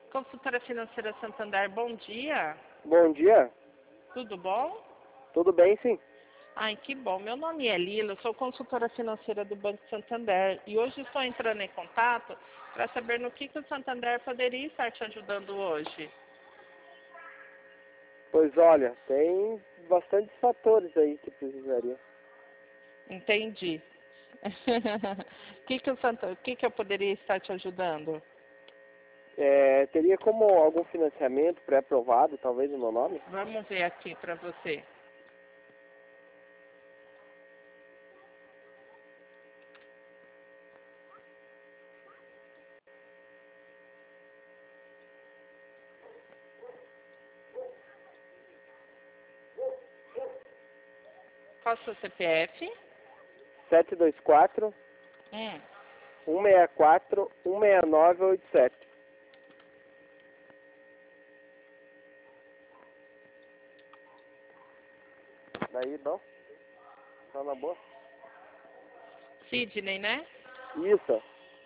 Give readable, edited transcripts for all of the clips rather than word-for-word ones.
Consultora Financeira Santander, bom dia. Bom dia. Tudo bom? Tudo bem, sim. Ai, que bom. Meu nome é Lila, eu sou consultora financeira do Banco Santander e hoje estou entrando em contato para saber no que o Santander poderia estar te ajudando hoje. Pois olha, tem bastantes fatores aí que precisaria. Entendi. O que eu poderia estar te ajudando? Teria como algum financiamento pré-aprovado, talvez, no meu nome? Vamos ver aqui para você. Qual o seu CPF? 724 164 16987. Daí, não? Tá na boa? Sidney, né? Isso.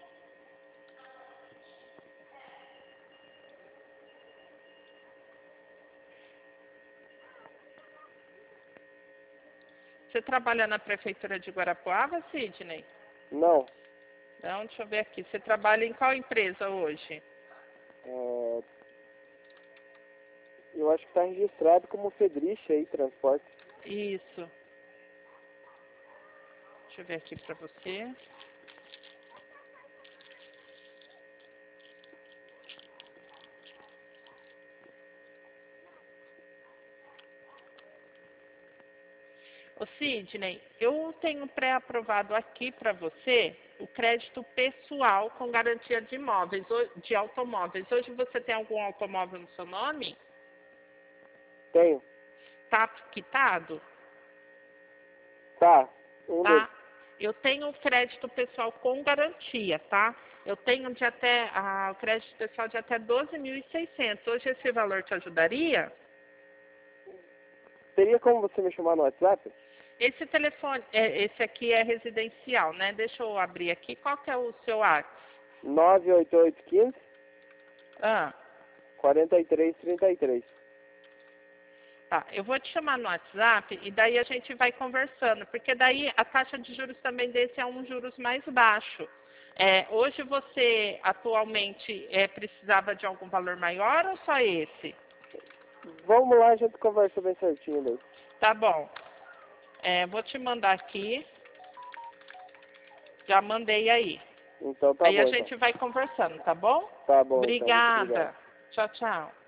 Você trabalha na Prefeitura de Guarapuava, Sidney? Não. Não, deixa eu ver aqui. Você trabalha em qual empresa hoje? Eu acho que está registrado como Fedriche aí, transporte. Isso. Deixa eu ver aqui para você. Ô Sidney, eu tenho pré-aprovado aqui para você o crédito pessoal com garantia de imóveis, de automóveis. Hoje você tem algum automóvel no seu nome? Tenho. Tá quitado? Tá. Tá. Eu tenho o crédito pessoal com garantia, tá? Eu tenho o crédito pessoal de até 12.600. Hoje esse valor te ajudaria? Teria como você me chamar no WhatsApp? Esse telefone, esse aqui é residencial, né? Deixa eu abrir aqui. Qual que é o seu WhatsApp? 98815 Ah, 4333. tá. Eu vou te chamar no WhatsApp e daí a gente vai conversando, porque daí a taxa de juros também desse é um juros mais baixo. Hoje você atualmente precisava de algum valor maior ou só esse? Vamos lá, a gente conversa bem certinho daí. Tá bom. Vou te mandar aqui. Já mandei aí. Então tá Aí bom, a então. gente vai conversando, tá bom? Tá bom, então. Muito obrigado. Obrigada. Tchau, tchau.